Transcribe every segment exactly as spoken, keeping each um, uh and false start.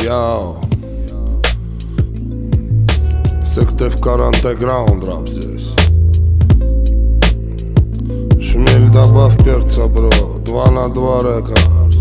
Йоу, Сыктывкар андеграунд рап здесь. Шмель, добавь перца, бро, два на два рекордс.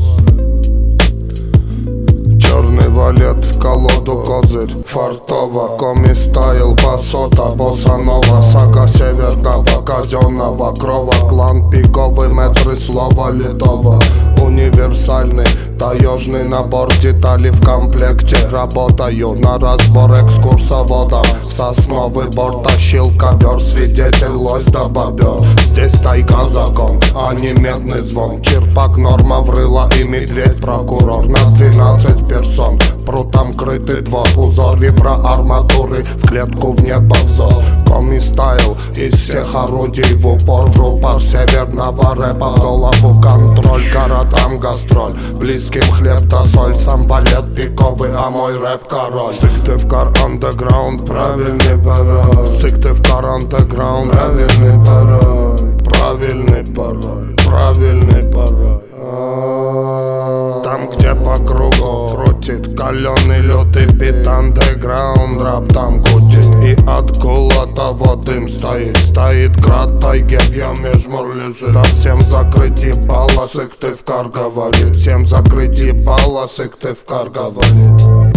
Черный валет в колоду, козырь фартово. Коми стайл, басота, босанова. Сага северного казенного крова. Клан пиковый, метры слова литого. Универсальный таежный набор деталей в комплекте. Работаю на разбор экскурсоводом. Сосновый бор тащил ковер, свидетель лось до бобер. Здесь тайга закон, а не медный звон. Черпак, норма, врыла и медведь прокурор. На двенадцать персон, прутом крытый двор. Узор виброарматуры, в клетку в небо взор. Коми стайл из всех орудий в упор. В рупор северного рэпа, в голову контроль. Городам гастроль, близким хлеб да соль. Сам валет пиковый, а мой рэп король. Сыктывкар андеграунд, правильный пароль. Сыктывкар андеграунд, правильный пароль. Правильный пароль, правильный пароль. Там, где по кругу крутит каленый лютый бит, андеграунд рэп там гудит. И от кулатова дым стоит, стоит град тайге, в яме жмур лежит. Да всем закрыть ебало, Сыктывкар говорит. Всем закрыть ебало, Сыктывкар говорит.